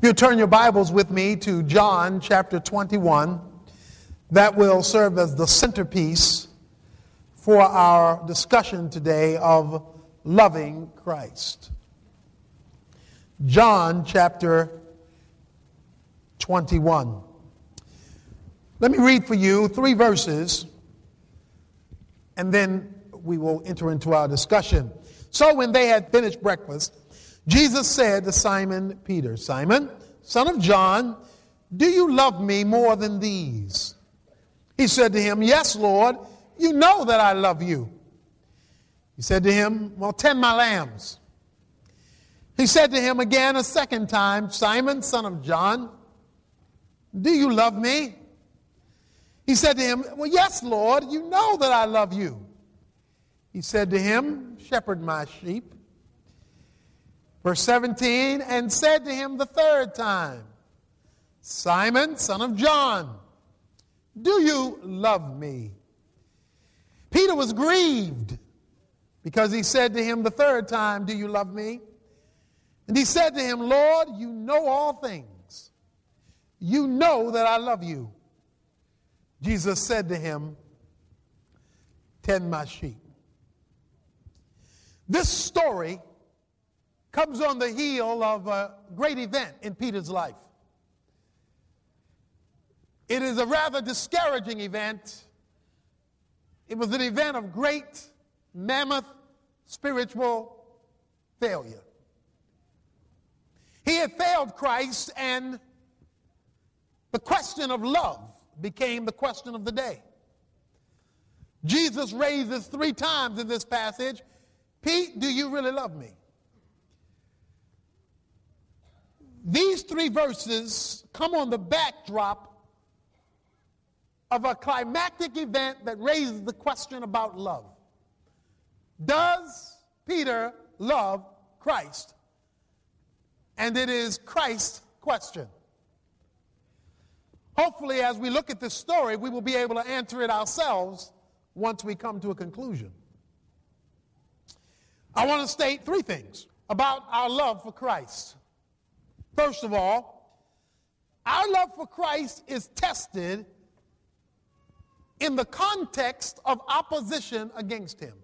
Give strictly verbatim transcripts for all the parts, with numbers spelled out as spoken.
If you turn your Bibles with me to John chapter twenty-one, that will serve as the centerpiece for our discussion today of loving Christ. John chapter twenty-one. Let me read for you three verses, and then we will enter into our discussion. So when they had finished breakfast, Jesus said to Simon Peter, "Simon, son of John, do you love me more than these?" He said to him, "Yes, Lord, you know that I love you." He said to him, "Well, tend my lambs." He said to him again a second time, "Simon, son of John, do you love me?" He said to him, "Well, yes, Lord, you know that I love you." He said to him, "Shepherd my sheep." Verse seventeen, and said to him the third time, "Simon, son of John, do you love me?" Peter was grieved because he said to him the third time, "Do you love me?" And he said to him, "Lord, you know all things. You know that I love you." Jesus said to him, "Tend my sheep." This story comes on the heel of a great event in Peter's life. It is a rather discouraging event. It was an event of great, mammoth, spiritual failure. He had failed Christ, and the question of love became the question of the day. Jesus raises three times in this passage, "Pete, do you really love me?" These three verses come on the backdrop of a climactic event that raises the question about love. Does Peter love Christ? And it is Christ's question. Hopefully, as we look at this story, we will be able to answer it ourselves once we come to a conclusion. I want to state three things about our love for Christ. First of all, our love for Christ is tested in the context of opposition against him.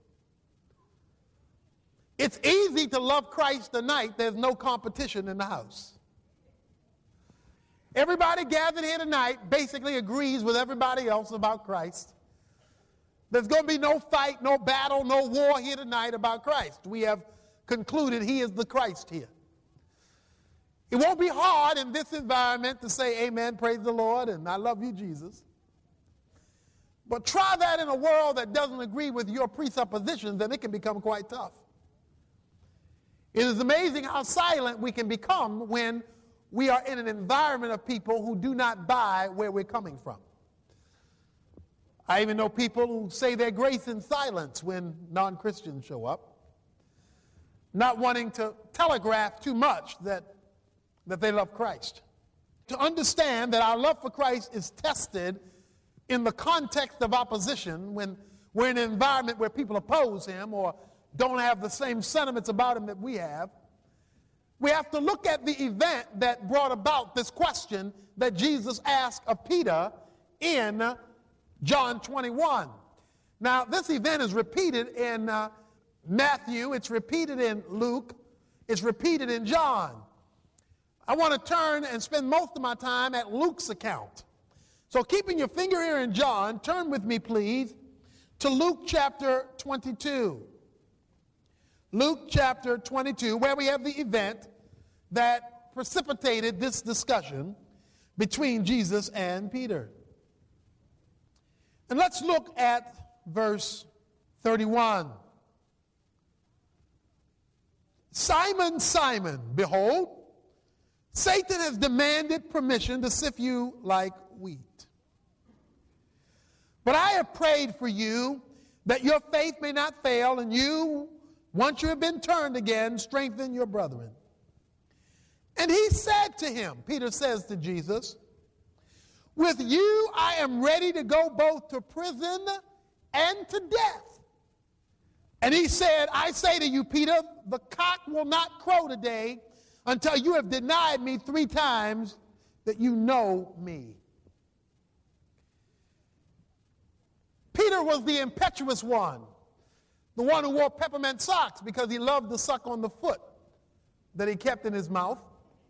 It's easy to love Christ tonight. There's no competition in the house. Everybody gathered here tonight basically agrees with everybody else about Christ. There's going to be no fight, no battle, no war here tonight about Christ. We have concluded he is the Christ here. It won't be hard in this environment to say amen, praise the Lord, and I love you, Jesus. But try that in a world that doesn't agree with your presuppositions, and it can become quite tough. It is amazing how silent we can become when we are in an environment of people who do not buy where we're coming from. I even know people who say their grace in silence when non-Christians show up, not wanting to telegraph too much that, that they love Christ. To understand that our love for Christ is tested in the context of opposition, when we're in an environment where people oppose him or don't have the same sentiments about him that we have, we have to look at the event that brought about this question that Jesus asked of Peter in John twenty-one. Now, this event is repeated in uh, Matthew, it's repeated in Luke, it's repeated in John. I want to turn and spend most of my time at Luke's account. So keeping your finger here in John, turn with me, please, to Luke chapter twenty-two. Luke chapter twenty-two, where we have the event that precipitated this discussion between Jesus and Peter. And let's look at verse thirty-one. "Simon, Simon, behold, Satan has demanded permission to sift you like wheat. But I have prayed for you that your faith may not fail, and you, once you have been turned again, strengthen your brethren." And he said to him, Peter says to Jesus, "With you I am ready to go both to prison and to death." And he said, "I say to you, Peter, the cock will not crow today until you have denied me three times that you know me. Peter was the impetuous one, the one who wore peppermint socks because he loved to suck on the foot that he kept in his mouth.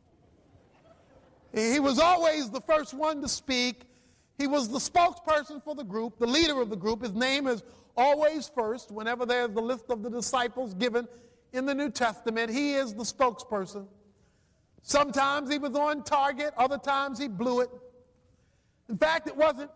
He was always the first one to speak. He was the spokesperson for the group, the leader of the group. His name is always first. Whenever there's the list of the disciples given in the New Testament, he is the spokesperson. Sometimes he was on target, other times he blew it. In fact, it wasn't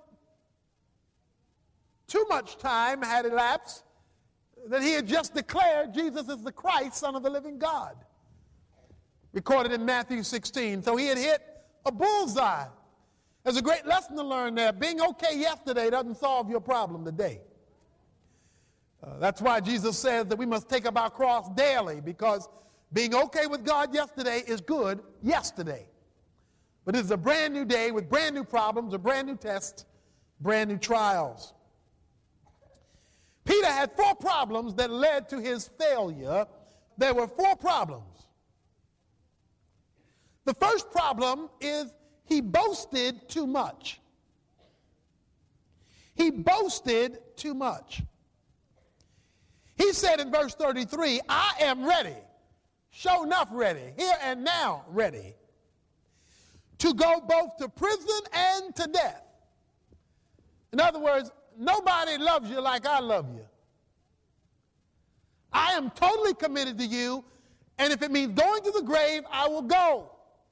too much time had elapsed that he had just declared Jesus is the Christ, Son of the living God, recorded in Matthew sixteen. So he had hit a bullseye. There's a great lesson to learn there. Being okay yesterday doesn't solve your problem today. Uh, that's why Jesus says that we must take up our cross daily, because being okay with God yesterday is good yesterday. But it's a brand new day with brand new problems, a brand new test, brand new trials. Peter had four problems that led to his failure. There were four problems. The first problem is he boasted too much. He boasted too much. He said in verse thirty-three, I am ready, sure enough ready, here and now ready, to go both to prison and to death. In other words, nobody loves you like I love you. I am totally committed to you, and if it means going to the grave, I will go.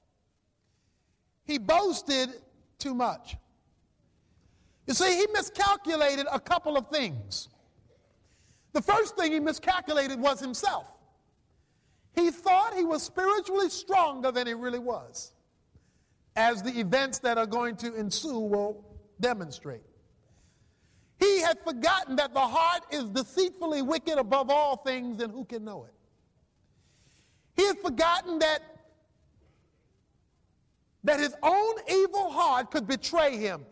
He boasted too much. You see, he miscalculated a couple of things. The first thing he miscalculated was himself. He thought he was spiritually stronger than he really was, as the events that are going to ensue will demonstrate. He had forgotten that the heart is deceitfully wicked above all things, and who can know it? He had forgotten that, that his own evil heart could betray him.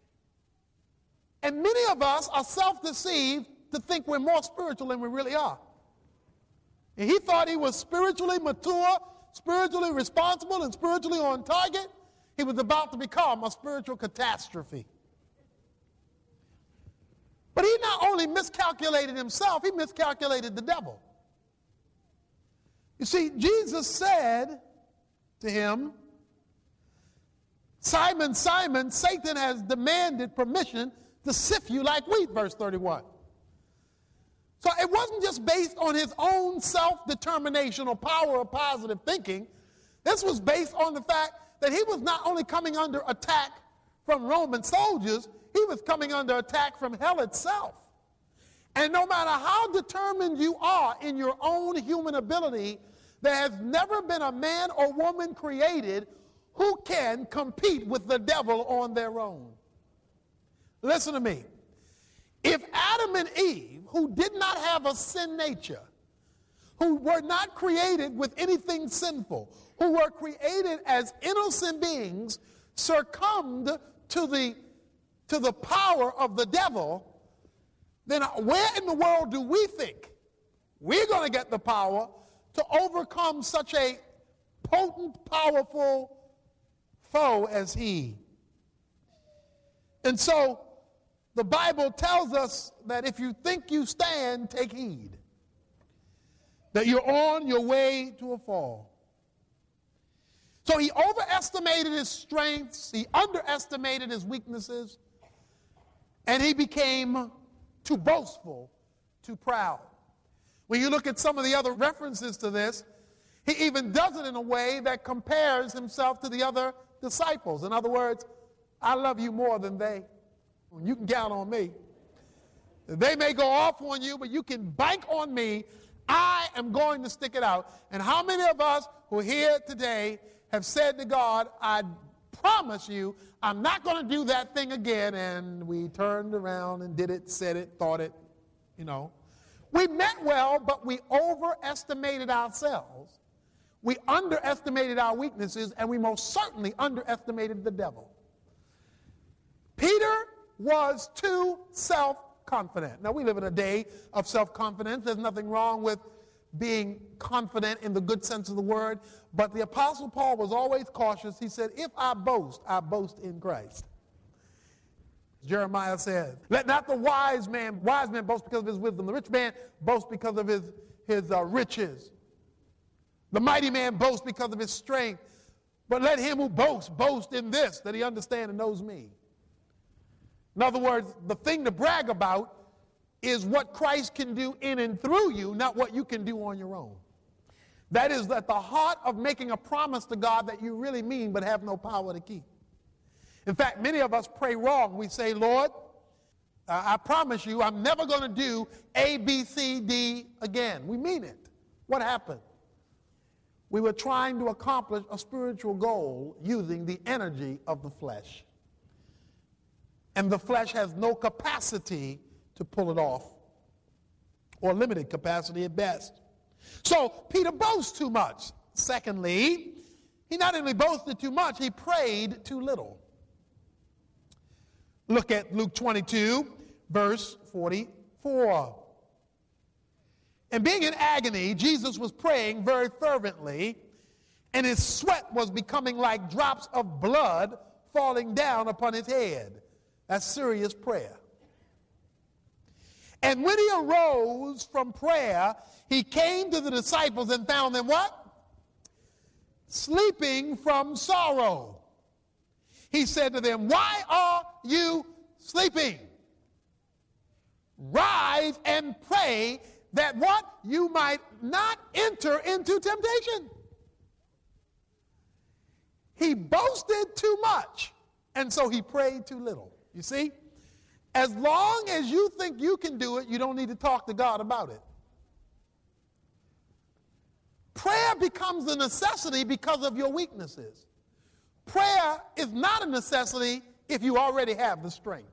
And many of us are self-deceived to think we're more spiritual than we really are. And he thought he was spiritually mature, spiritually responsible, and spiritually on target. He was about to become a spiritual catastrophe. But he not only miscalculated himself, he miscalculated the devil. You see, Jesus said to him, Simon, Simon, Satan has demanded permission to sift you like wheat, verse thirty-one. So it wasn't just based on his own self-determination or power of positive thinking. This was based on the fact that he was not only coming under attack from Roman soldiers, he was coming under attack from hell itself. And no matter how determined you are in your own human ability, there has never been a man or woman created who can compete with the devil on their own. Listen to me. If Adam and Eve, who did not have a sin nature, who were not created with anything sinful, who were created as innocent beings, succumbed to the, to the power of the devil, then where in the world do we think we're going to get the power to overcome such a potent, powerful foe as he? And so the Bible tells us that if you think you stand, take heed, that you're on your way to a fall. So he overestimated his strengths, he underestimated his weaknesses, and he became too boastful, too proud. When you look at some of the other references to this, he even does it in a way that compares himself to the other disciples. In other words, I love you more than they. You can count on me. They may go off on you, but you can bank on me. I am going to stick it out. And how many of us who are here today have said to God, I promise you, I'm not going to do that thing again, and we turned around and did it, said it, thought it, you know. We meant well, but we overestimated ourselves. We underestimated our weaknesses, and we most certainly underestimated the devil. Peter was too self-confident. Now, we live in a day of self-confidence. There's nothing wrong with being confident in the good sense of the word. But the Apostle Paul was always cautious. He said, if I boast, I boast in Christ. Jeremiah says, let not the wise man, wise man boast because of his wisdom. The rich man boast because of his, his uh, riches. The mighty man boasts because of his strength. But let him who boasts, boast in this, that he understands and knows me. In other words, the thing to brag about is what Christ can do in and through you, not what you can do on your own. That is at the heart of making a promise to God that you really mean but have no power to keep. In fact, many of us pray wrong. We say, Lord, uh, I promise you I'm never going to do A, B, C, D again. We mean it. What happened? We were trying to accomplish a spiritual goal using the energy of the flesh. And the flesh has no capacity to pull it off, or limited capacity at best. So Peter boasts too much. Secondly, he not only boasted too much, he prayed too little. Look at Luke twenty-two, verse forty-four. And being in agony, Jesus was praying very fervently, and his sweat was becoming like drops of blood falling down upon his head. That's serious prayer. And when he arose from prayer, he came to the disciples and found them what? Sleeping from sorrow. He said to them, why are you sleeping? Rise and pray that what? You might not enter into temptation. He boasted too much, and so he prayed too little. You see? As long as you think you can do it, you don't need to talk to God about it. Prayer becomes a necessity because of your weaknesses. Prayer is not a necessity if you already have the strength.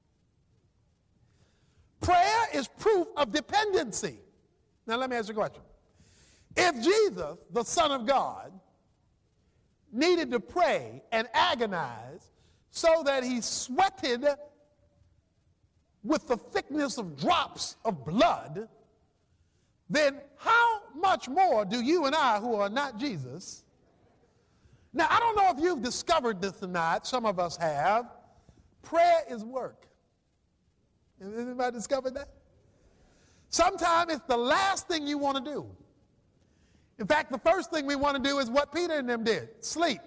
Prayer is proof of dependency. Now let me ask you a question. If Jesus, the Son of God, needed to pray and agonize so that he sweated with the thickness of drops of blood, then how much more do you and I, who are not Jesus? Now, I don't know if you've discovered this or not. Some of us have. Prayer is work. Has anybody discovered that? Sometimes it's the last thing you want to do. In fact, the first thing we want to do is what Peter and them did, sleep.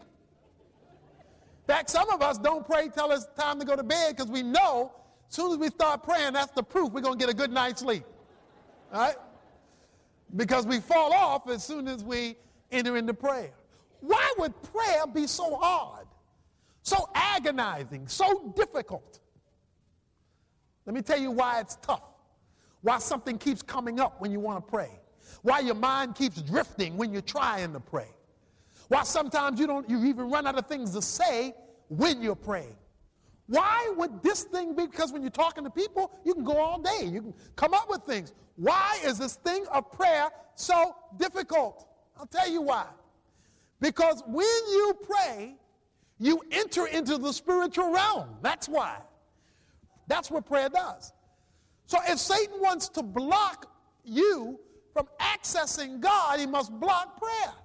In fact, some of us don't pray till it's time to go to bed because we know as soon as we start praying, that's the proof we're going to get a good night's sleep. All right? Because we fall off as soon as we enter into prayer. Why would prayer be so hard, so agonizing, so difficult? Let me tell you why it's tough. Why something keeps coming up when you want to pray. Why your mind keeps drifting when you're trying to pray. Why sometimes you don't, you even run out of things to say when you're praying. Why would this thing be? Because when you're talking to people, you can go all day. You can come up with things. Why is this thing of prayer so difficult? I'll tell you why. Because when you pray, you enter into the spiritual realm. That's why. That's what prayer does. So if Satan wants to block you from accessing God, he must block prayer.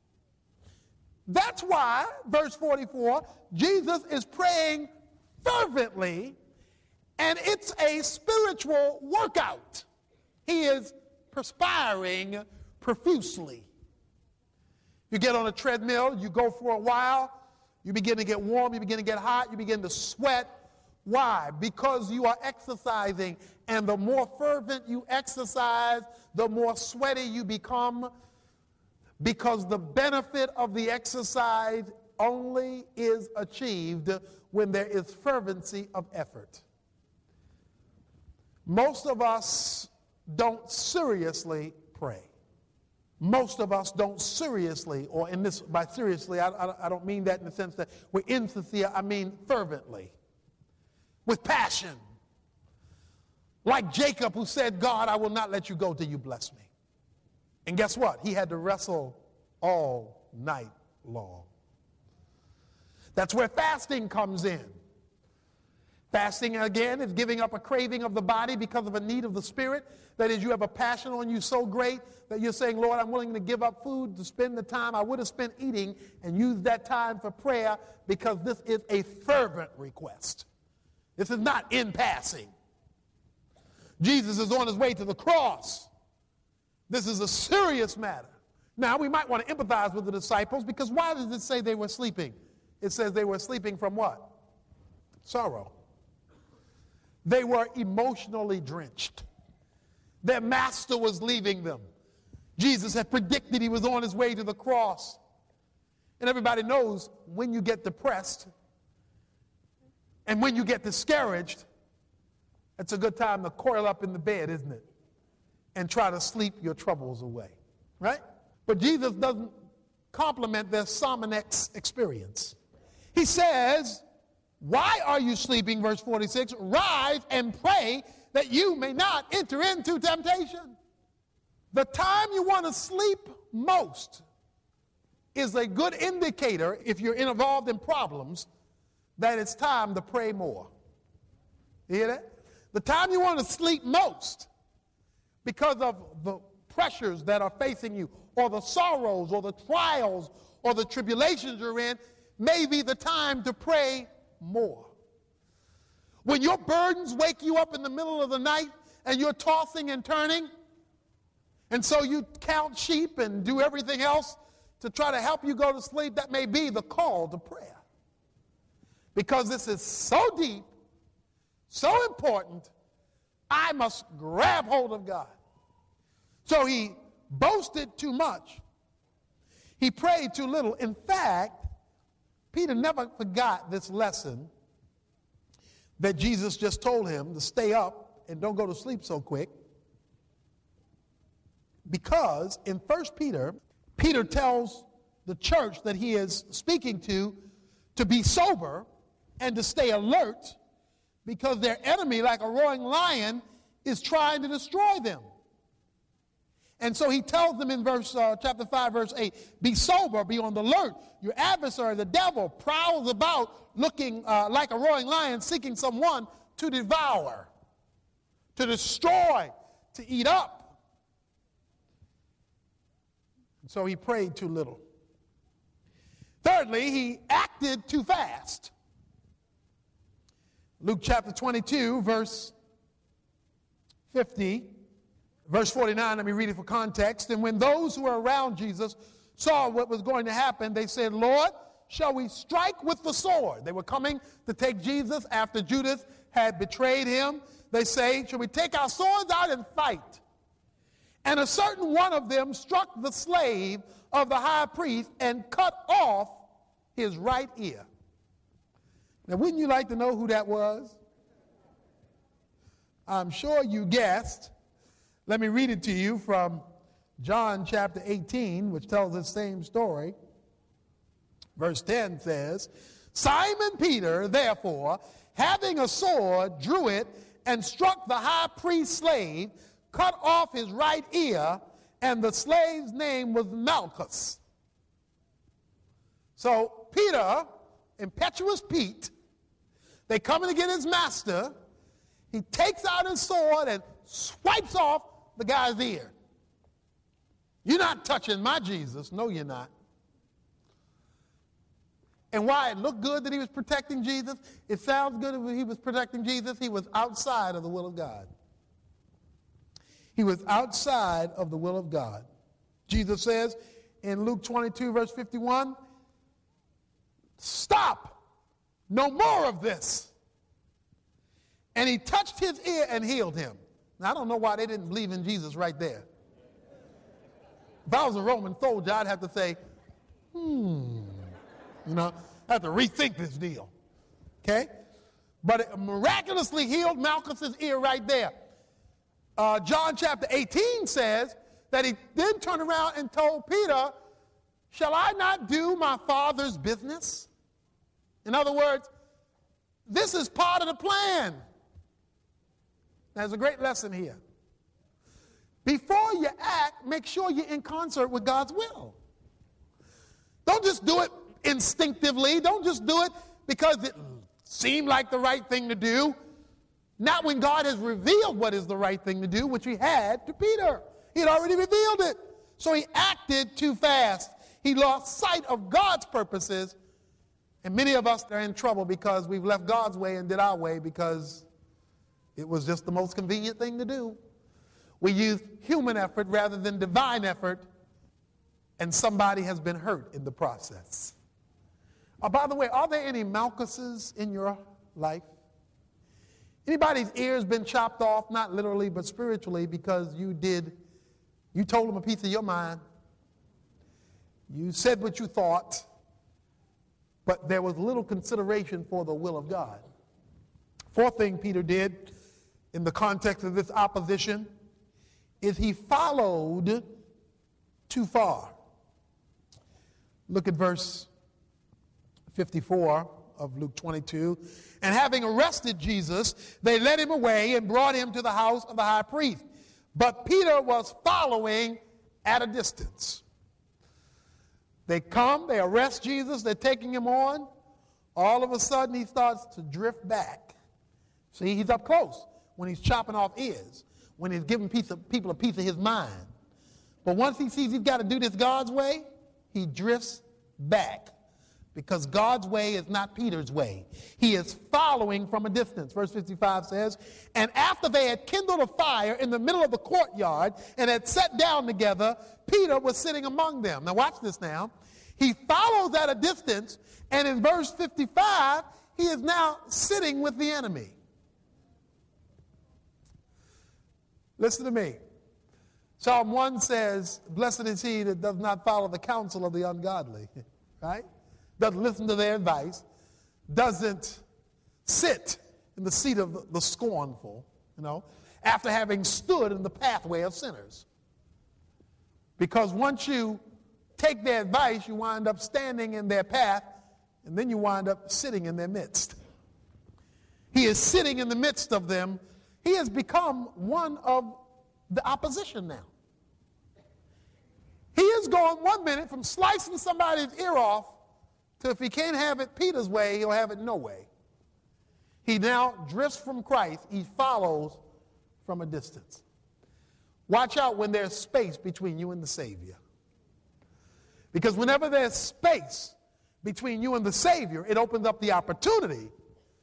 That's why, verse forty-four, Jesus is praying fervently, and it's a spiritual workout. He is perspiring profusely. You get on a treadmill, you go for a while, you begin to get warm, you begin to get hot, you begin to sweat. Why? Because you are exercising, and the more fervent you exercise, the more sweaty you become, because the benefit of the exercise only is achieved when there is fervency of effort. Most of us don't seriously pray. Most of us don't seriously, or in this, by seriously, I, I, I don't mean that in the sense that we're insincere, I mean fervently, with passion. Like Jacob, who said, God, I will not let you go till you bless me. And guess what? He had to wrestle all night long. That's where fasting comes in. Fasting, again, is giving up a craving of the body because of a need of the spirit. That is, you have a passion on you so great that you're saying, Lord, I'm willing to give up food to spend the time I would have spent eating and use that time for prayer because this is a fervent request. This is not in passing. Jesus is on his way to the cross. This is a serious matter. Now, we might want to empathize with the disciples because why does it say they were sleeping? It says they were sleeping from what? Sorrow. They were emotionally drenched. Their master was leaving them. Jesus had predicted he was on his way to the cross. And everybody knows when you get depressed and when you get discouraged, it's a good time to coil up in the bed, isn't it? And try to sleep your troubles away, right? But Jesus doesn't compliment their Sominex experience. He says, why are you sleeping, verse forty-six? Rise and pray that you may not enter into temptation. The time you want to sleep most is a good indicator, if you're involved in problems, that it's time to pray more. You hear that? The time you want to sleep most, because of the pressures that are facing you, or the sorrows, or the trials, or the tribulations you're in, may be the time to pray more. When your burdens wake you up in the middle of the night and you're tossing and turning, and so you count sheep and do everything else to try to help you go to sleep, that may be the call to prayer. Because this is so deep, so important, I must grab hold of God. So he boasted too much. He prayed too little. In fact, Peter never forgot this lesson that Jesus just told him to stay up and don't go to sleep so quick. Because in First Peter, Peter tells the church that he is speaking to to be sober and to stay alert because their enemy, like a roaring lion, is trying to destroy them. And so he tells them in verse uh, chapter five, verse eight, be sober, be on the alert. Your adversary, the devil, prowls about looking uh, like a roaring lion, seeking someone to devour, to destroy, to eat up. And so he prayed too little. Thirdly, he acted too fast. Luke chapter twenty-two, verse fifty. Verse forty-nine, let me read it for context. And when those who were around Jesus saw what was going to happen, they said, Lord, shall we strike with the sword? They were coming to take Jesus after Judas had betrayed him. They say, shall we take our swords out and fight? And a certain one of them struck the slave of the high priest and cut off his right ear. Now, wouldn't you like to know who that was? I'm sure you guessed. Let me read it to you from John chapter eighteen, which tells the same story. Verse ten says, Simon Peter, therefore, having a sword, drew it and struck the high priest's slave, cut off his right ear, and the slave's name was Malchus. So Peter, impetuous Pete, they come in to get his master. He takes out his sword and swipes off the guy's ear. You're not touching my Jesus. No, you're not. And why it looked good that he was protecting Jesus, it sounds good that he was protecting Jesus, he was outside of the will of God. He was outside of the will of God. Jesus says in Luke twenty-two, verse fifty-one, stop, no more of this. And he touched his ear and healed him. Now, I don't know why they didn't believe in Jesus right there. If I was a Roman soldier, I'd have to say, hmm, you know, I have to rethink this deal. Okay? But it miraculously healed Malchus's ear right there. Uh, John chapter eighteen says that he then turned around and told Peter, shall I not do my Father's business? In other words, this is part of the plan. There's a great lesson here. Before you act, make sure you're in concert with God's will. Don't just do it instinctively. Don't just do it because it seem like the right thing to do. Not when God has revealed what is the right thing to do, which he had to Peter. He had already revealed it. So he acted too fast. He lost sight of God's purposes. And many of us are in trouble because we've left God's way and did our way because it was just the most convenient thing to do. We used human effort rather than divine effort, and somebody has been hurt in the process. Oh, by the way, are there any Malchuses in your life? Anybody's ears been chopped off, not literally but spiritually, because you did, you told them a piece of your mind. You said what you thought, but there was little consideration for the will of God. Fourth thing Peter did in the context of this opposition is he followed too far. Look at verse fifty-four of Luke twenty-two. And having arrested Jesus, they led him away and brought him to the house of the high priest. But Peter was following at a distance. They come, they arrest Jesus, they're taking him on. All of a sudden, he starts to drift back. See, he's up close when he's chopping off ears, when he's giving piece of, people a piece of his mind. But once he sees he's got to do this God's way, he drifts back. Because God's way is not Peter's way. He is following from a distance. Verse fifty-five says, and after they had kindled a fire in the middle of the courtyard and had sat down together, Peter was sitting among them. Now watch this now. He follows at a distance, and in verse fifty-five, he is now sitting with the enemy. Listen to me. Psalm one says, blessed is he that does not follow the counsel of the ungodly. Right? Doesn't listen to their advice, doesn't sit in the seat of the, the scornful, you know, after having stood in the pathway of sinners. Because once you take their advice, you wind up standing in their path, and then you wind up sitting in their midst. He is sitting in the midst of them. He has become one of the opposition now. He is going one minute from slicing somebody's ear off to if he can't have it Peter's way, he'll have it no way. He now drifts from Christ. He follows from a distance. Watch out when there's space between you and the Savior. Because whenever there's space between you and the Savior, it opens up the opportunity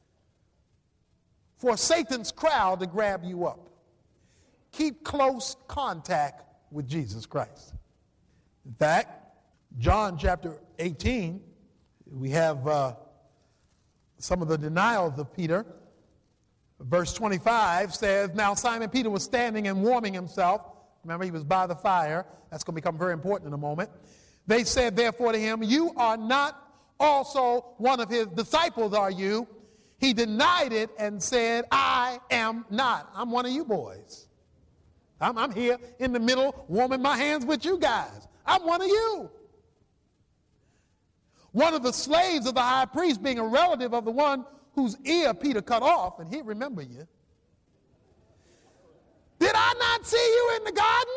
for Satan's crowd to grab you up. Keep close contact with Jesus Christ. In fact, John chapter eighteen, we have uh, some of the denials of Peter. Verse twenty-five says, now Simon Peter was standing and warming himself. Remember, he was by the fire. That's going to become very important in a moment. They said, therefore, to him, you are not also one of his disciples, are you? He denied it and said, I am not. I'm one of you boys. I'm, I'm here in the middle warming my hands with you guys. I'm one of you. One of the slaves of the high priest, being a relative of the one whose ear Peter cut off, and he'd remember you. Did I not see you in the garden?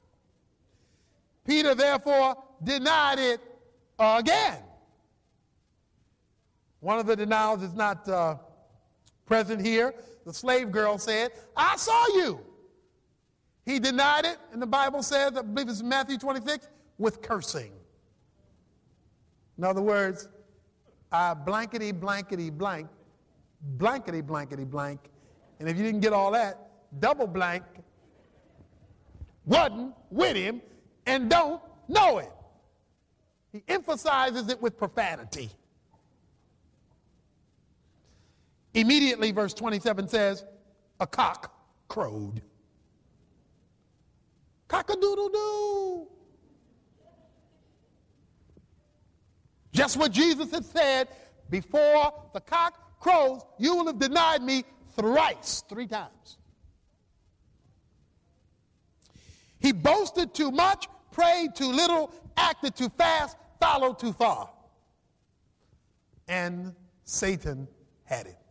Peter therefore denied it again. One of the denials is not uh, present here. The slave girl said, I saw you. He denied it, and the Bible says, I believe it's Matthew twenty-six, with cursing. In other words, I blankety, blankety, blank, blankety, blankety, blank, and if you didn't get all that, double blank, wasn't with him and don't know it. He emphasizes it with profanity. Immediately, verse twenty-seven says, a cock crowed. Cock-a-doodle-doo. Just what Jesus had said, before the cock crows, you will have denied me thrice, three times. He boasted too much, prayed too little, acted too fast, followed too far. And Satan had it.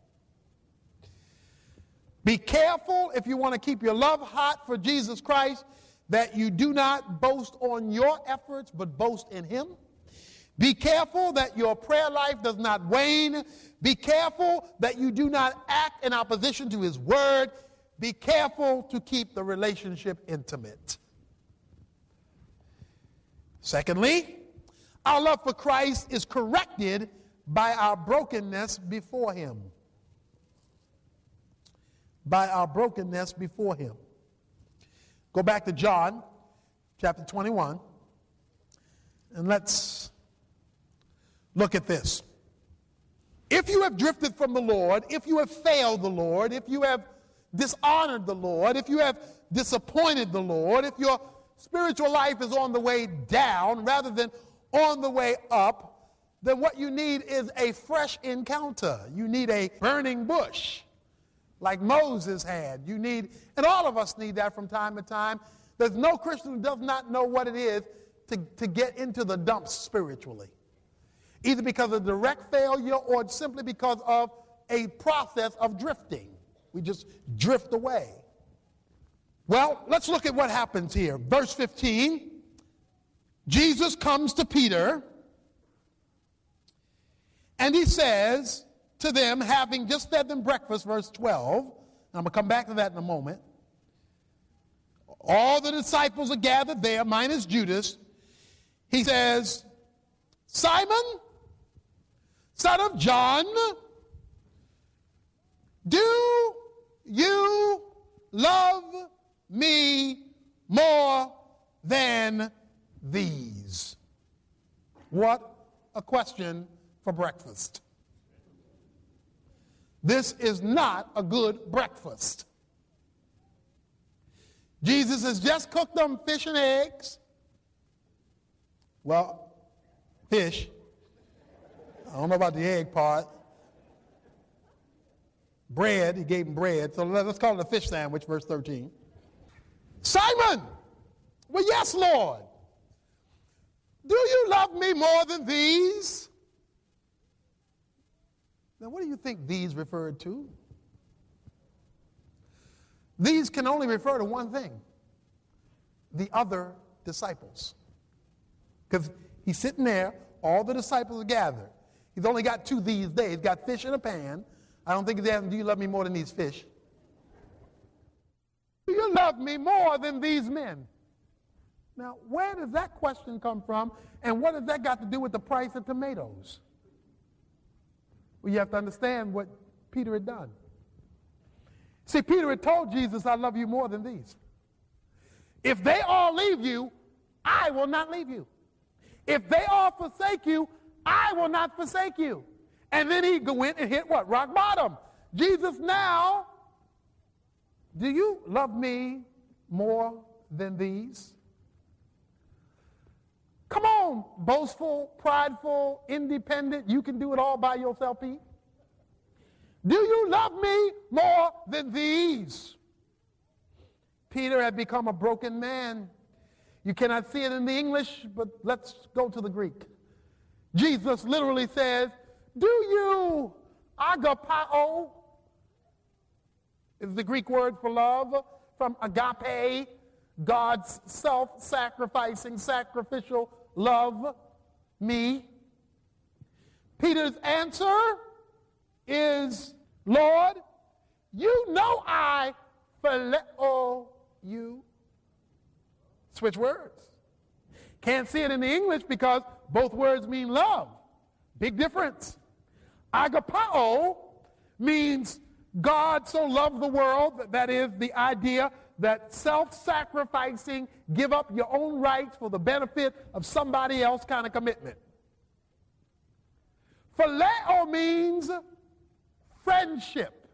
Be careful if you want to keep your love hot for Jesus Christ, that you do not boast on your efforts, but boast in him. Be careful that your prayer life does not wane. Be careful that you do not act in opposition to his word. Be careful to keep the relationship intimate. Secondly, our love for Christ is corrected by our brokenness before him. By our brokenness before him. Go back to John chapter twenty-one, and let's look at this. If you have drifted from the Lord, if you have failed the Lord, if you have dishonored the Lord, if you have disappointed the Lord, if your spiritual life is on the way down rather than on the way up, then what you need is a fresh encounter. You need a burning bush like Moses had. You need, and all of us need that from time to time. There's no Christian who does not know what it is to, to get into the dumps spiritually, either because of direct failure or simply because of a process of drifting. We just drift away. Well, let's look at what happens here. Verse fifteen, Jesus comes to Peter, and he says to them, having just fed them breakfast, verse twelve, and I'm going to come back to that in a moment. All the disciples are gathered there, minus Judas. He says, Simon, son of John, do you love me more than these? What a question for breakfast. This is not a good breakfast. Jesus has just cooked them fish and eggs. Well, fish. I don't know about the egg part. Bread, he gave him bread. So let's call it a fish sandwich, verse thirteen. Simon! Well, yes, Lord. Do you love me more than these? Now, what do you think these referred to? These can only refer to one thing: the other disciples. Because he's sitting there, all the disciples are gathered. He's only got two these days. He's got fish in a pan. I don't think he's asking, do you love me more than these fish? Do you love me more than these men? Now, where does that question come from, and what has that got to do with the price of tomatoes? Well, you have to understand what Peter had done. See, Peter had told Jesus, I love you more than these. If they all leave you, I will not leave you. If they all forsake you, I will not forsake you. And then he went and hit what? Rock bottom. Jesus, now, do you love me more than these? Come on, boastful, prideful, independent. You can do it all by yourself, Pete. Do you love me more than these? Peter had become a broken man. You cannot see it in the English, but let's go to the Greek. Jesus literally says, do you agapao, is the Greek word for love, from agape, God's self-sacrificing, sacrificial love, me? Peter's answer is, Lord, you know I phileo you. Switch words. Can't see it in the English because both words mean love. Big difference. Agapao means God so loved the world, that is the idea that self-sacrificing, give up your own rights for the benefit of somebody else kind of commitment. Phileo means friendship,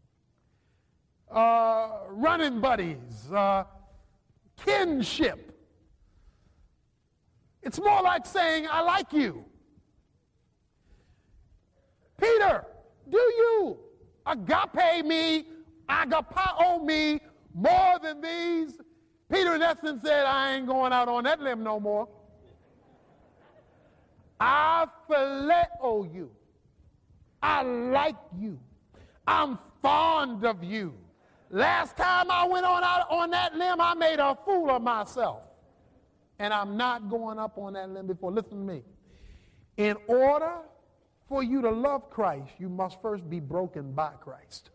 uh, running buddies, uh, kinship. It's more like saying, I like you. Peter, do you agape me, agapao me more than these? Peter in essence said, I ain't going out on that limb no more. I phileo you. I like you. I'm fond of you. Last time I went on out on that limb, I made a fool of myself. And I'm not going up on that limb before. Listen to me. In order for you to love Christ, you must first be broken by Christ.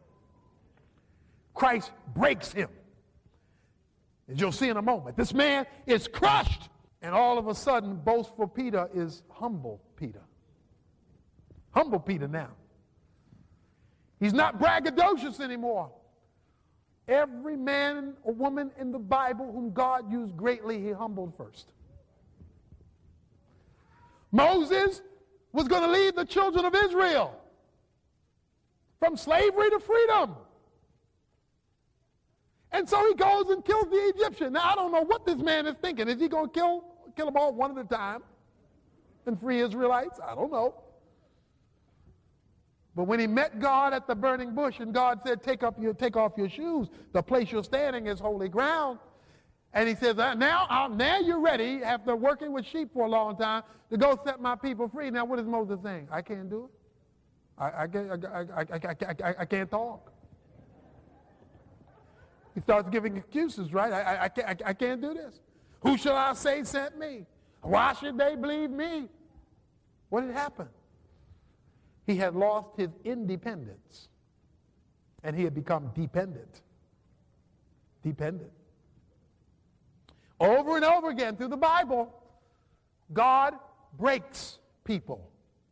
Christ breaks him. As you'll see in a moment, this man is crushed, and all of a sudden, boastful Peter is humble Peter. Humble Peter now. He's not braggadocious anymore. Every man or woman in the Bible whom God used greatly, he humbled first. Moses was going to lead the children of Israel from slavery to freedom. And so he goes and kills the Egyptian. Now, I don't know what this man is thinking. Is he going to kill, kill them all one at a time and free Israelites? I don't know. But when he met God at the burning bush and God said, take, up your, take off your shoes, the place you're standing is holy ground. And he says, now, uh, now you're ready, after working with sheep for a long time, to go set my people free. Now, what is Moses saying? I can't do it. I, I, can't, I, I, I, I, I can't talk. He starts giving excuses, right? I, I, I, can't, I, I can't do this. Who shall I say sent me? Why should they believe me? What had happened? He had lost his independence, and he had become dependent. Dependent. Over and over again through the Bible, God breaks people.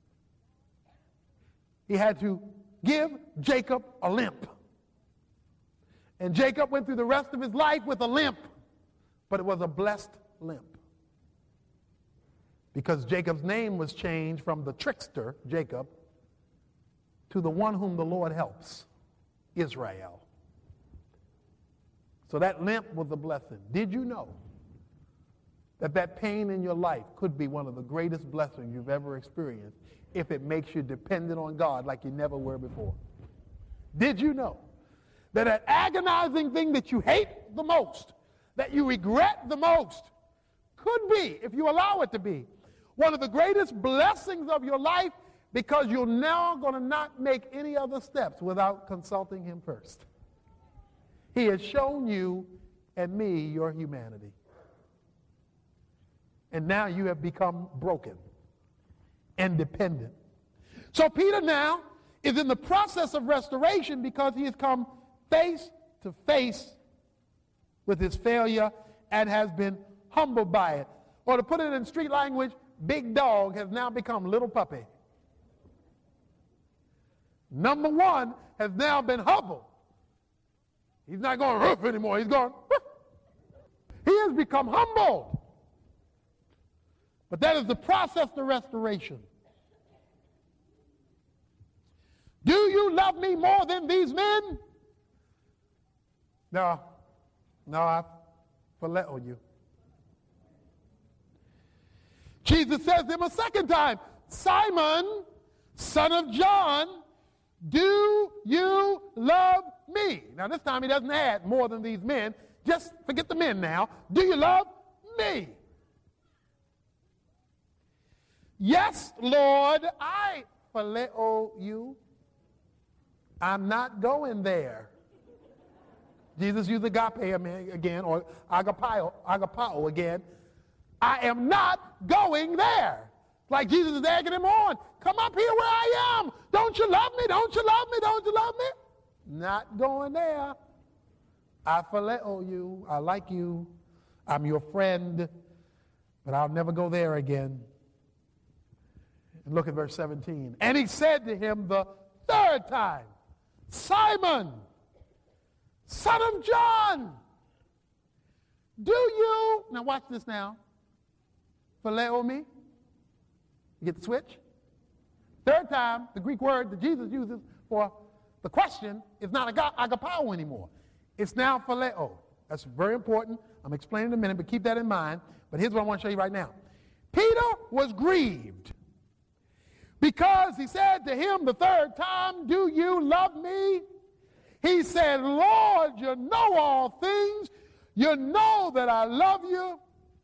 He had to give Jacob a limp. And Jacob went through the rest of his life with a limp, but it was a blessed limp. Because Jacob's name was changed from the trickster, Jacob, to the one whom the Lord helps, Israel. So that limp was a blessing. Did you know that that pain in your life could be one of the greatest blessings you've ever experienced if it makes you dependent on God like you never were before? Did you know that that agonizing thing that you hate the most, that you regret the most, could be, if you allow it to be, one of the greatest blessings of your life, because you're now going to not make any other steps without consulting him first. He has shown you and me your humanity. And now you have become broken and dependent. So Peter now is in the process of restoration because he has come face to face with his failure and has been humbled by it. Or to put it in street language, big dog has now become little puppy. Number one has now been humbled. He's not going roof anymore. He's going roof. He has become humbled. But that is the process of restoration. Do you love me more than these men? No. No, I phileo you. Jesus says to him a second time, Simon, son of John, do you love me? Now this time he doesn't add more than these men. Just forget the men now. Do you love me? Yes, Lord, I phileo you. I'm not going there. Jesus used agape again, or agapao, agapao again. I am not going there. Like Jesus is egging him on. Come up here where I am. Don't you love me? Don't you love me? Don't you love me? Not going there. I phileo you. I like you. I'm your friend. But I'll never go there again. And look at verse seventeen. And he said to him the third time, Simon, son of John, do you, now watch this now, phileo me? You get the switch? Third time, the Greek word that Jesus uses for the question is not agapao anymore. It's now phileo. That's very important. I'm explaining in a minute, but keep that in mind. But here's what I want to show you right now. Peter was grieved because he said to him the third time, do you love me? He said, Lord, you know all things. You know that I love you.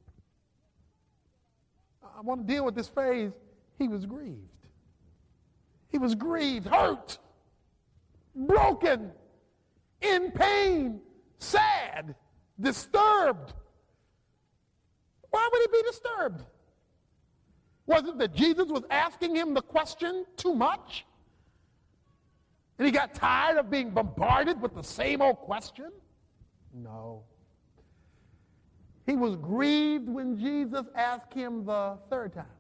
I want to deal with this phrase, he was grieved. He was grieved, hurt, broken, in pain, sad, disturbed. Why would he be disturbed? Was it that Jesus was asking him the question too much? And he got tired of being bombarded with the same old question? No. He was grieved when Jesus asked him the third time.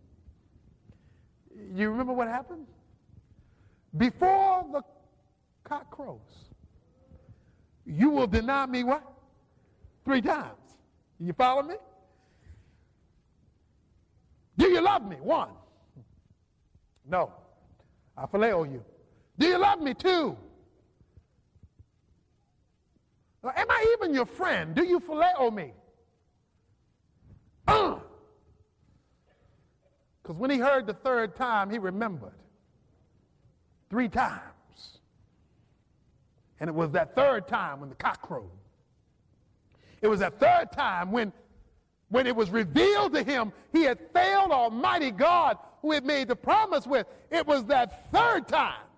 You remember what happened? Before the cock crows, you will deny me what? Three times. You follow me? Do you love me? One. No. I phileo you. Do you love me? Two. Am I even your friend? Do you phileo me? Uh. Because when he heard the third time, he remembered. Three times. And it was that third time when the cock crowed. It was that third time when, when it was revealed to him he had failed Almighty God who had made the promise with. It was that third time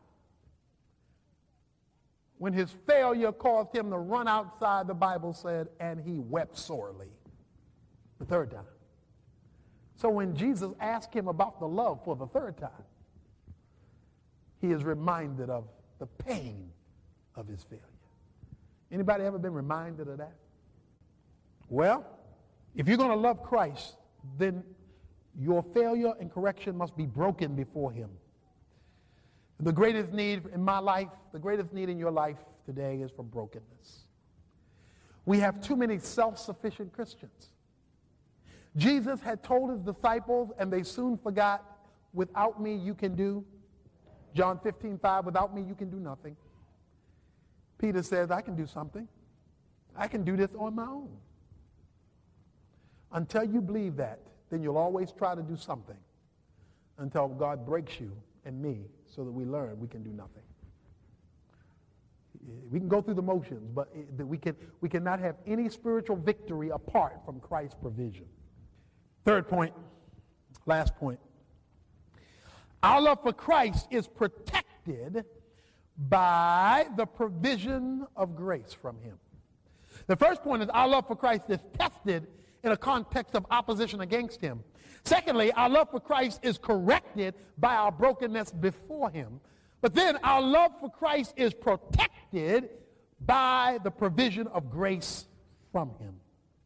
when his failure caused him to run outside, the Bible said, and he wept sorely. The third time. So when Jesus asked him about the love for the third time, he is reminded of the pain of his failure. Anybody ever been reminded of that? Well, if you're going to love Christ, then your failure and correction must be broken before him. The greatest need in my life, the greatest need in your life today is for brokenness. We have too many self-sufficient Christians. Jesus had told his disciples, and they soon forgot, without me you can do. John fifteen five, without me you can do nothing. Peter says, I can do something. I can do this on my own. Until you believe that, then you'll always try to do something until God breaks you and me so that we learn we can do nothing. We can go through the motions, but we, can, we cannot have any spiritual victory apart from Christ's provision. Third point, last point. Our love for Christ is protected by the provision of grace from him. The first point is our love for Christ is tested in a context of opposition against him. Secondly, our love for Christ is corrected by our brokenness before him. But then our love for Christ is protected by the provision of grace from him.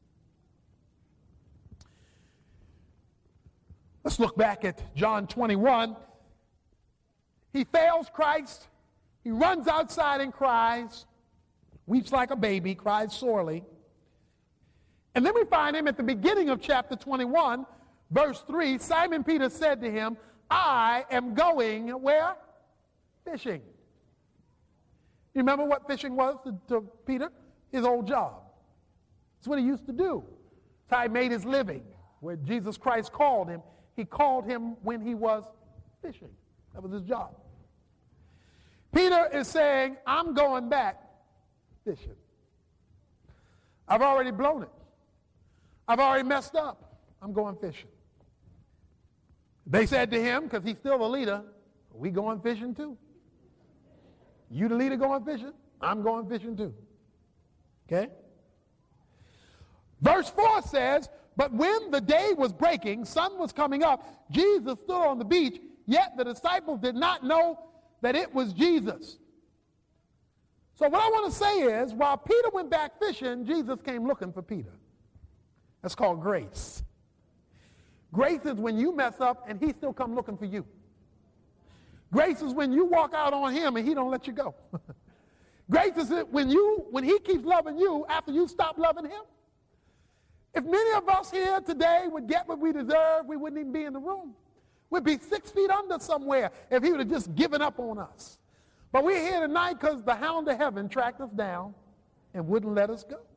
Let's look back at John twenty-one. He fails Christ. He runs outside and cries, weeps like a baby, cries sorely. And then we find him at the beginning of chapter twenty-one, verse three. Simon Peter said to him, I am going where? Fishing. You remember what fishing was to, to Peter? His old job. That's what he used to do. That's how he made his living. Where Jesus Christ called him, he called him when he was fishing. That was his job. Peter is saying, I'm going back fishing. I've already blown it. I've already messed up. I'm going fishing. They said to him, because he's still the leader, are we going fishing too? You the leader going fishing? I'm going fishing too. Okay? Verse four says, but when the day was breaking, sun was coming up, Jesus stood on the beach, yet the disciples did not know that it was Jesus. So what I want to say is, while Peter went back fishing, Jesus came looking for Peter. That's called grace. Grace is when you mess up and he still come looking for you. Grace is when you walk out on him and he don't let you go. Grace is when you when he keeps loving you after you stop loving him. If many of us here today would get what we deserve, we wouldn't even be in the room. We'd be six feet under somewhere if he would have just given up on us. But we're here tonight because the hound of heaven tracked us down and wouldn't let us go.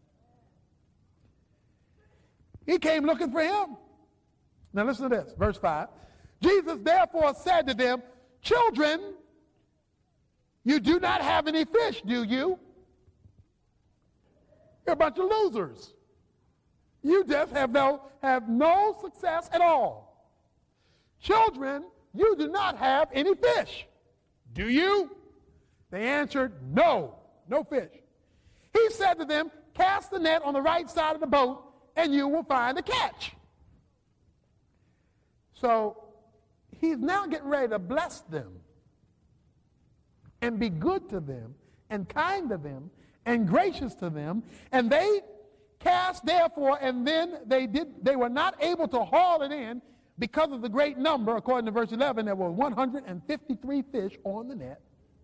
He came looking for him. Now listen to this, verse five. Jesus therefore said to them, children, you do not have any fish, do you? You're a bunch of losers. You just have no, have no success at all. Children, you do not have any fish, do you? They answered, no, no fish. He said to them, cast the net on the right side of the boat and you will find a catch. So he's now getting ready to bless them and be good to them and kind to them and gracious to them. And they cast therefore, and then they did they were not able to haul it in because of the great number. According to verse eleven, there were one hundred fifty-three fish on the net.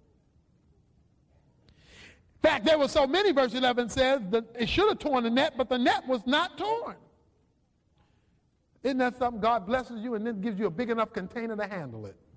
In fact, there were so many, verse eleven says, that it should have torn the net, but the net was not torn. Isn't that something? God blesses you and then gives you a big enough container to handle it.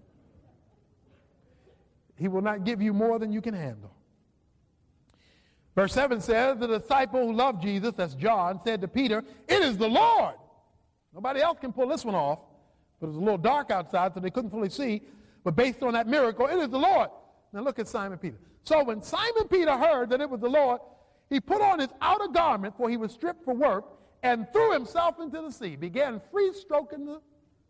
He will not give you more than you can handle. Verse seven says, the disciple who loved Jesus, that's John, said to Peter, "It is the Lord." Nobody else can pull this one off, but it was a little dark outside, so they couldn't fully see. But based on that miracle, it is the Lord. Now look at Simon Peter. So when Simon Peter heard that it was the Lord, he put on his outer garment, for he was stripped for work, and threw himself into the sea, began free stroking the...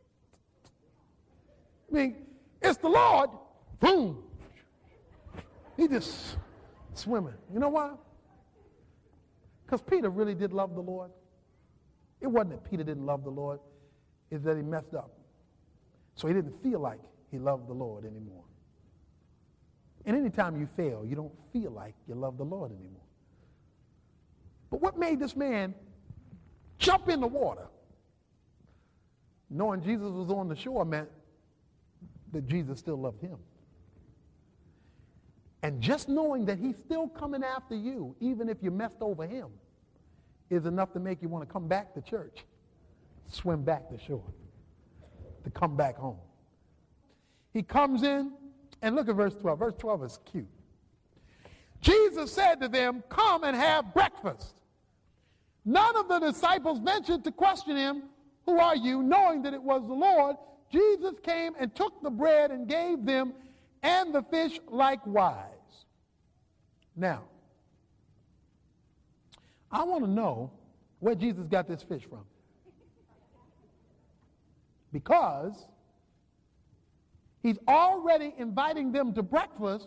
I mean, it's the Lord. Boom. He just swimming. You know why? Because Peter really did love the Lord. It wasn't that Peter didn't love the Lord. It's that he messed up. So he didn't feel like he loved the Lord anymore. And anytime you fail, you don't feel like you love the Lord anymore. But what made this man jump in the water, knowing Jesus was on the shore, meant that Jesus still loved him. And just knowing that he's still coming after you, even if you messed over him, is enough to make you want to come back to church, swim back to shore, to come back home. He comes in, and look at verse twelve. Verse twelve is cute. Jesus said to them, "Come and have breakfast." None of the disciples ventured to question him, "Who are you?" knowing that it was the Lord. Jesus came and took the bread and gave them, and the fish likewise. Now, I want to know where Jesus got this fish from. Because he's already inviting them to breakfast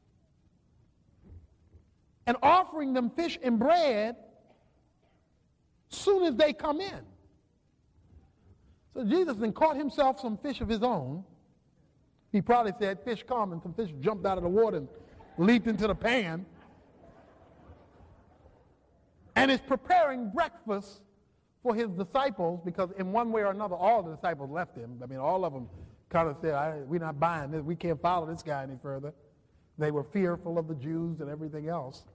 and offering them fish and bread soon as they come in. So Jesus then caught himself some fish of his own. He probably said, "Fish come," and some fish jumped out of the water and leaped into the pan. And is preparing breakfast for his disciples, because in one way or another, all the disciples left him. I mean, all of them kind of said, I, we're not buying this. We can't follow this guy any further. They were fearful of the Jews and everything else.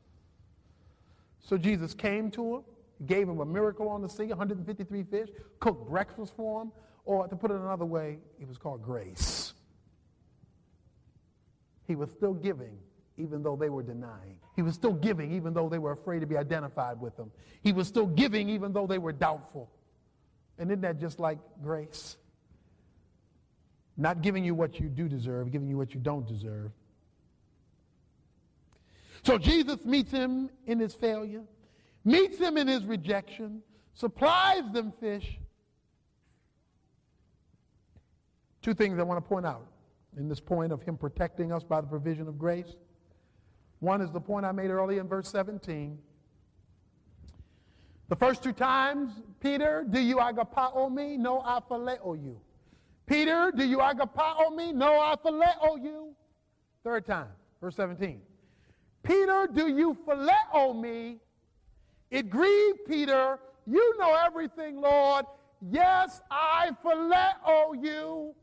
So Jesus came to him, gave him a miracle on the sea, one hundred fifty-three fish, cooked breakfast for him, or to put it another way, it was called grace. He was still giving, even though they were denying. He was still giving, even though they were afraid to be identified with him. He was still giving, even though they were doubtful. And isn't that just like grace? Not giving you what you do deserve, giving you what you don't deserve. So Jesus meets him in his failure, meets him in his rejection, supplies them fish. Two things I want to point out in this point of him protecting us by the provision of grace. One is the point I made earlier in verse seventeen. The first two times, Peter, do you agapao me? No, I phileo you. Peter, do you agapao me? No, I phileo you. Third time, verse seventeen. Peter, do you phileo me? It grieved Peter. You know everything, Lord. Yes, I phileo you.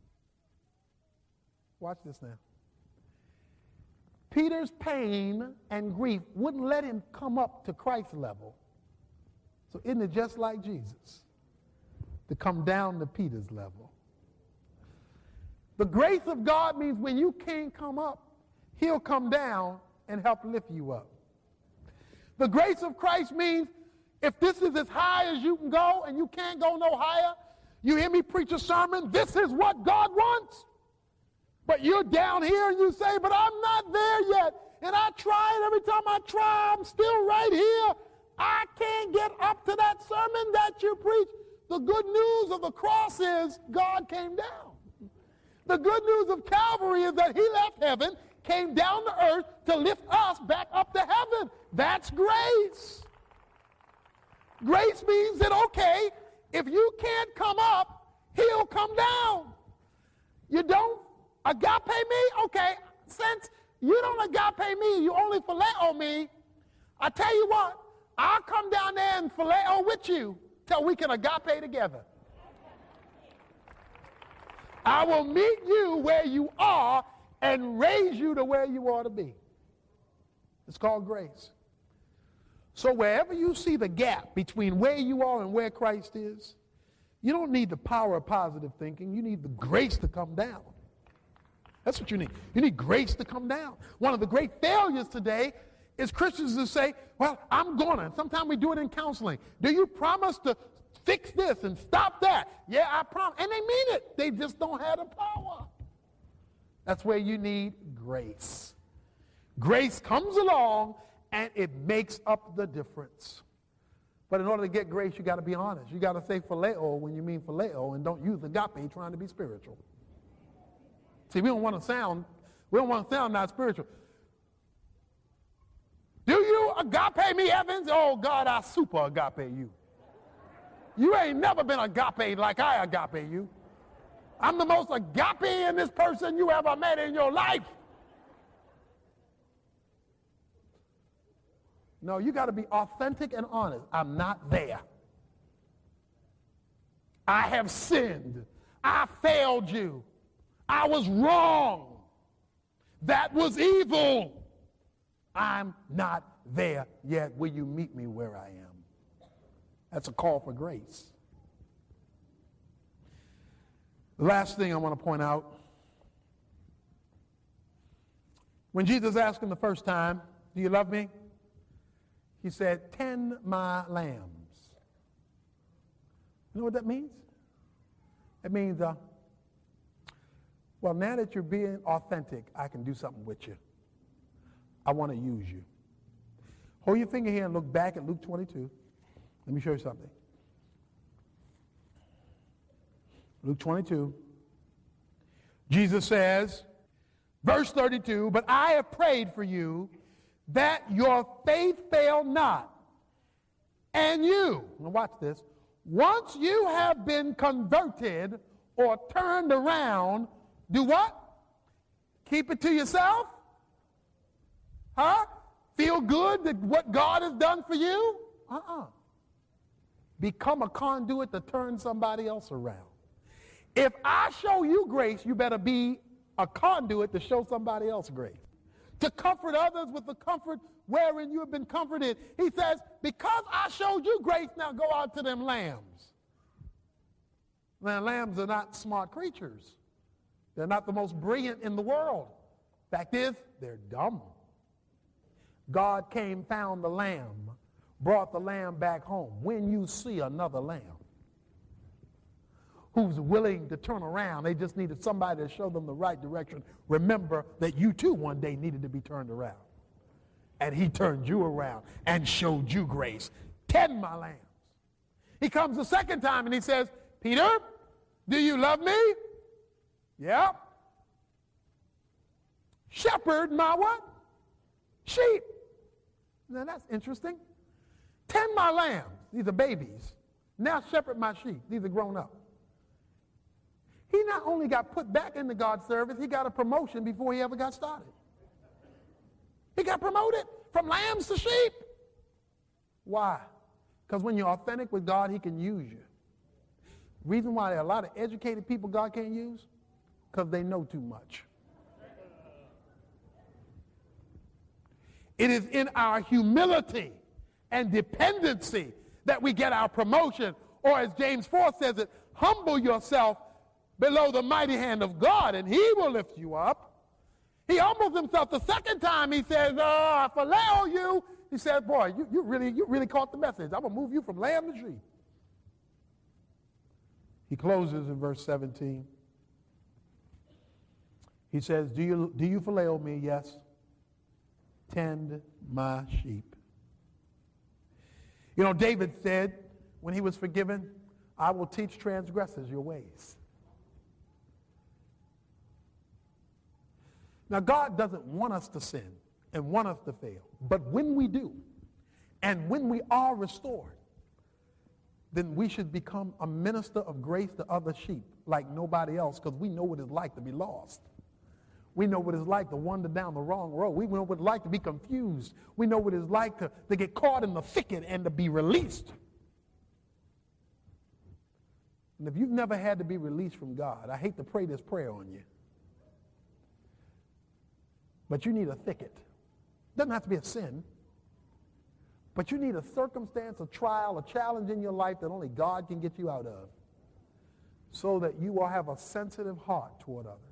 Watch this now. Peter's pain and grief wouldn't let him come up to Christ's level. So isn't it just like Jesus to come down to Peter's level? The grace of God means when you can't come up, he'll come down and help lift you up. The grace of Christ means if this is as high as you can go and you can't go no higher, you hear me preach a sermon, this is what God wants. But you're down here and you say, but I'm not there yet. And I try it every time I try, I'm still right here. I can't get up to that sermon that you preach. The good news of the cross is God came down. The good news of Calvary is that he left heaven, came down to earth to lift us back up to heaven. That's grace. Grace means that, okay, if you can't come up, he'll come down. You don't agape me? Okay, since you don't agape me, you only phileo me, I tell you what, I'll come down there and phileo with you till we can agape together. I will meet you where you are and raise you to where you ought to be. It's called grace. So wherever you see the gap between where you are and where Christ is, you don't need the power of positive thinking. You need the grace to come down. That's what you need. You need grace to come down. One of the great failures today is Christians who say, well, I'm going to. Sometimes we do it in counseling. Do you promise to fix this and stop that? Yeah, I promise. And they mean it. They just don't have the power. That's where you need grace. Grace comes along and it makes up the difference. But in order to get grace, you got to be honest. You got to say phileo when you mean phileo and don't use agape trying to be spiritual. See, we don't want to sound, we don't want to sound not spiritual. Do you agape me, Evans? Oh, God, I super agape you. You ain't never been agape like I agape you. I'm the most agape in this person you ever met in your life. No, you got to be authentic and honest. I'm not there. I have sinned. I failed you. I was wrong. That was evil. I'm not there yet. Will you meet me where I am? That's a call for grace. The last thing I want to point out, when Jesus asked him the first time, do you love me? He said, tend my lambs. You know what that means? It means, uh, well, now that you're being authentic, I can do something with you. I want to use you. Hold your finger here and look back at Luke twenty-two. Let me show you something. Luke twenty-two. Jesus says, verse thirty-two, but I have prayed for you that your faith fail not. And you, now watch this, once you have been converted or turned around, do what? Keep it to yourself? Huh? Feel good that what God has done for you? Uh-uh. Become a conduit to turn somebody else around. If I show you grace, you better be a conduit to show somebody else grace. To comfort others with the comfort wherein you have been comforted. He says, because I showed you grace, now go out to them lambs. Now, lambs are not smart creatures. They're not the most brilliant in the world. Fact is, they're dumb. God came, found the lamb, brought the lamb back home. When you see another lamb who's willing to turn around, they just needed somebody to show them the right direction. Remember that you too one day needed to be turned around. And he turned you around and showed you grace. Tend my lambs. He comes the second time and he says, Peter, do you love me? Yeah. Shepherd my what? Sheep. Now that's interesting. Tend my lambs. These are babies. Now shepherd my sheep. These are grown up. He not only got put back into God's service, he got a promotion before he ever got started. He got promoted from lambs to sheep. Why? Because when you're authentic with God, he can use you. Reason why there are a lot of educated people God can't use? Because they know too much. It is in our humility and dependency that we get our promotion. Or as James four says it, humble yourself below the mighty hand of God and he will lift you up. He humbles himself the second time. He says, oh, I phileo you. He says, boy, you, you, really, you really caught the message. I'm going to move you from lamb to sheep. He closes in verse seventeen. He says, do you, do you phileo me? Yes. Tend my sheep. You know, David said when he was forgiven, I will teach transgressors your ways. Now, God doesn't want us to sin and want us to fail. But when we do, and when we are restored, then we should become a minister of grace to other sheep like nobody else, because we know what it's like to be lost. We know what it's like to wander down the wrong road. We know what it's like to be confused. We know what it's like to, to get caught in the thicket and to be released. And if you've never had to be released from God, I hate to pray this prayer on you, but you need a thicket. It doesn't have to be a sin, but you need a circumstance, a trial, a challenge in your life that only God can get you out of, so that you will have a sensitive heart toward others.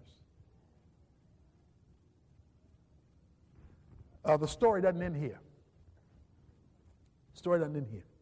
Uh, the story doesn't end here. The story doesn't end here.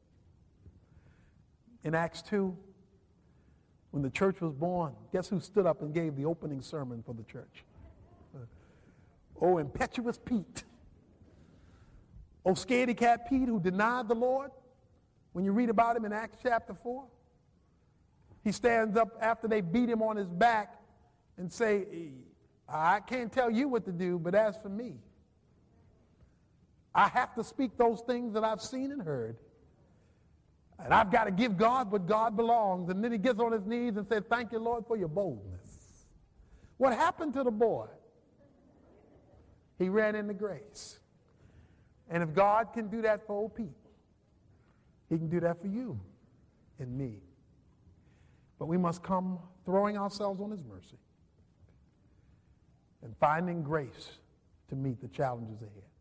In Acts two, when the church was born, guess who stood up and gave the opening sermon for the church? Uh, oh, impetuous Pete. Oh, scaredy cat Pete, who denied the Lord. When you read about him in Acts chapter four, he stands up after they beat him on his back and say, I can't tell you what to do, but as for me, I have to speak those things that I've seen and heard. And I've got to give God what God belongs. And then he gets on his knees and says, thank you, Lord, for your boldness. What happened to the boy? He ran into grace. And if God can do that for old Pete, he can do that for you and me. But we must come throwing ourselves on his mercy and finding grace to meet the challenges ahead.